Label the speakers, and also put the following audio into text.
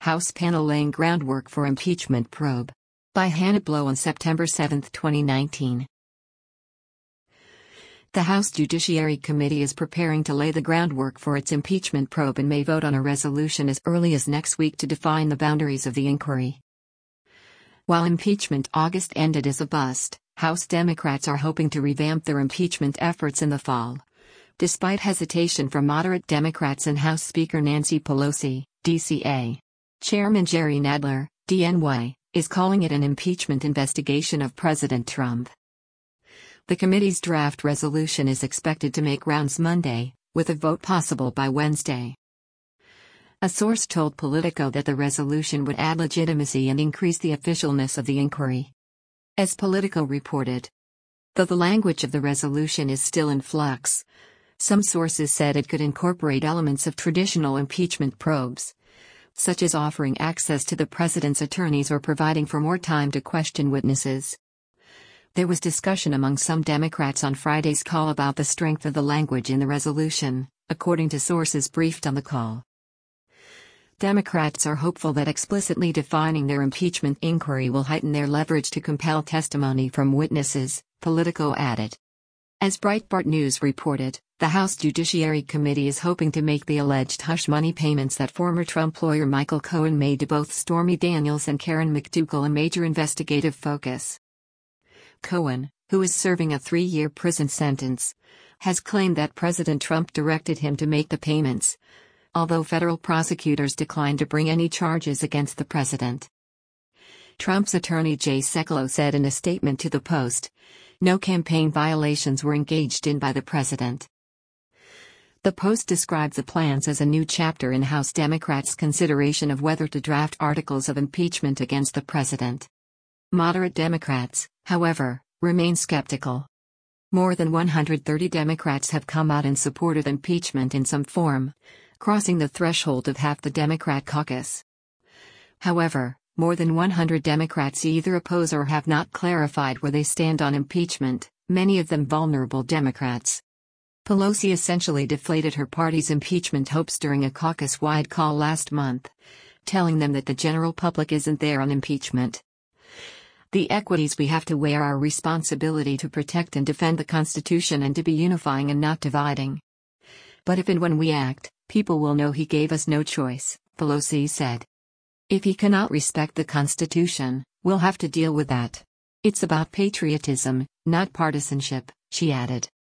Speaker 1: House panel laying groundwork for impeachment probe. By Hannah Blow on September 7, 2019. The House Judiciary Committee is preparing to lay the groundwork for its impeachment probe and may vote on a resolution as early as next week to define the boundaries of the inquiry. While impeachment August ended as a bust, House Democrats are hoping to revamp their impeachment efforts in the fall. Despite hesitation from moderate Democrats and House Speaker Nancy Pelosi, DCA. Chairman Jerry Nadler, DNY, is calling it an impeachment investigation of President Trump. The committee's draft resolution is expected to make rounds Monday, with a vote possible by Wednesday. A source told Politico that the resolution would add legitimacy and increase the officialness of the inquiry. As Politico reported, though the language of the resolution is still in flux, some sources said it could incorporate elements of traditional impeachment probes, such as offering access to the president's attorneys or providing for more time to question witnesses. There was discussion among some Democrats on Friday's call about the strength of the language in the resolution, according to sources briefed on the call. Democrats are hopeful that explicitly defining their impeachment inquiry will heighten their leverage to compel testimony from witnesses, Politico added. As Breitbart News reported, the House Judiciary Committee is hoping to make the alleged hush money payments that former Trump lawyer Michael Cohen made to both Stormy Daniels and Karen McDougal a major investigative focus. Cohen, who is serving a 3-year prison sentence, has claimed that President Trump directed him to make the payments, although federal prosecutors declined to bring any charges against the president. Trump's attorney Jay Sekulow said in a statement to the Post, no campaign violations were engaged in by the president. The Post described the plans as a new chapter in House Democrats' consideration of whether to draft articles of impeachment against the president. Moderate Democrats, however, remain skeptical. More than 130 Democrats have come out in support of impeachment in some form, crossing the threshold of half the Democrat caucus. However, more than 100 Democrats either oppose or have not clarified where they stand on impeachment, many of them vulnerable Democrats. Pelosi essentially deflated her party's impeachment hopes during a caucus-wide call last month, telling them that the general public isn't there on impeachment. The equities we have to weigh are our responsibility to protect and defend the Constitution and to be unifying and not dividing. But if and when we act, people will know he gave us no choice, Pelosi said. If he cannot respect the Constitution, we'll have to deal with that. It's about patriotism, not partisanship, she added.